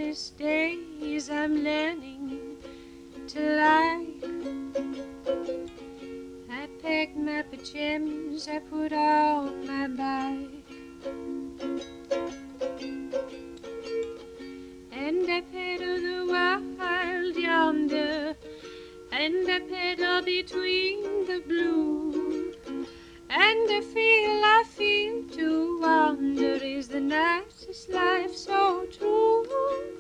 these days I'm learning to like. I packed my pajamas, I put on my bike, and I pedal the wild yonder, and I pedal between the blue, and I feel to wander is the nicest life, so true.